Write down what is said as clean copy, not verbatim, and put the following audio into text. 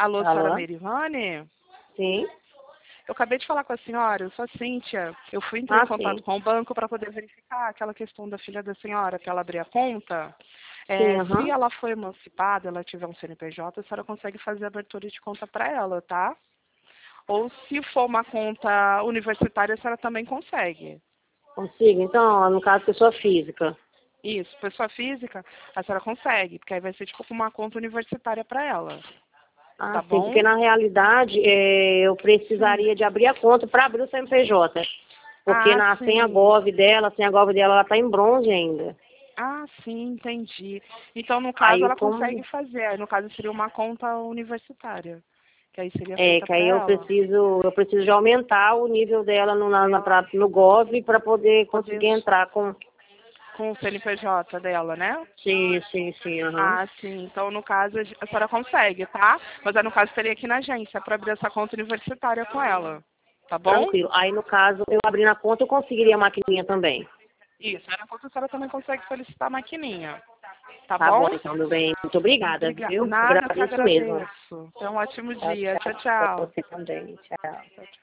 Alô, senhora Alô? Merivane? Sim. Eu acabei de falar com a senhora, eu sou a Cíntia. Eu fui entrar em Sim. contato com o banco para poder verificar aquela questão da filha da senhora, para ela abrir a conta. Sim, Se aham. ela for emancipada, ela tiver um CNPJ, a senhora consegue fazer a abertura de conta para ela, tá? Ou se for uma conta universitária, a senhora também consegue. Consigo? Então, no caso, pessoa física. Isso, pessoa física, a senhora consegue, porque aí vai ser tipo uma conta universitária para ela. Ah, Tá sim, porque bom? na realidade eu Sim. precisaria de abrir a conta para abrir o CNPJ. Porque Ah, na senha sim. Gov dela, a senha Gov dela, ela tá em bronze ainda. Ah, sim, entendi. Então, no caso, Aí ela consegue como fazer. Aí, no caso, seria uma conta universitária, que aí seria é, feita que para aí ela. eu preciso de aumentar o nível dela no Gov para poder Poder conseguir entrar com. com o CNPJ dela, né? Sim, sim, sim, aham. Ah, sim. Então, no caso, a senhora consegue, tá? Mas aí, no caso, teria aqui na agência para abrir essa conta universitária com ela. Tá bom? Tranquilo. Aí no caso, eu abrindo a conta, eu conseguiria a maquininha também. Isso. Aí, na conta, a senhora também consegue solicitar a maquininha. Tá Tá bom, bom? então, meu bem. Muito obrigada, Obrigada. viu? Nada, eu que Agradeço mesmo. agradeço. Tenha um ótimo Tchau, dia. Tchau, tchau. Pra tchau. você também. Tchau. Tchau, tchau.